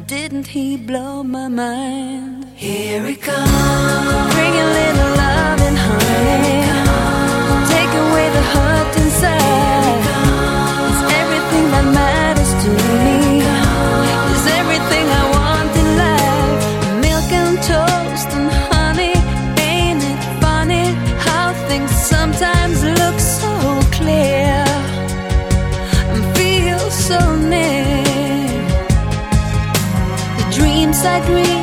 Didn't he blow my mind? Here he comes, bring a little love and honey, take away the hurt inside. It's everything that matters to me. It's everything I want in life. Milk and toast and honey. Ain't it funny how things sometimes look so clear and feel so near? The dreams I dream